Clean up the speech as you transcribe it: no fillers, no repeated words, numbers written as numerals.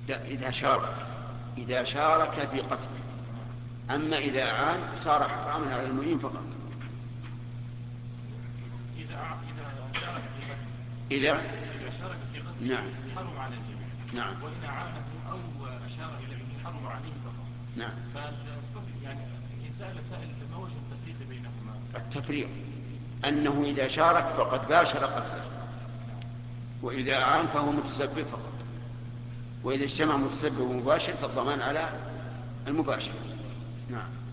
إذا شارك في قتله. أما إذا أعان صار حراما على المعين فقط. إذا شارك في قتله نعم حرم على الجميع. نعم وإن أعانه أو أشار إليه حرم عليه فقط. نعم. يعني إن سأل سائل ما وجه التفريق بينهما؟ التفريق أنه إذا شارك فقد باشر قتله، وإذا أعان فهو متسبب فقط، وإذا اجتمع متسبب ومباشر فالضمان على المباشر. نعم.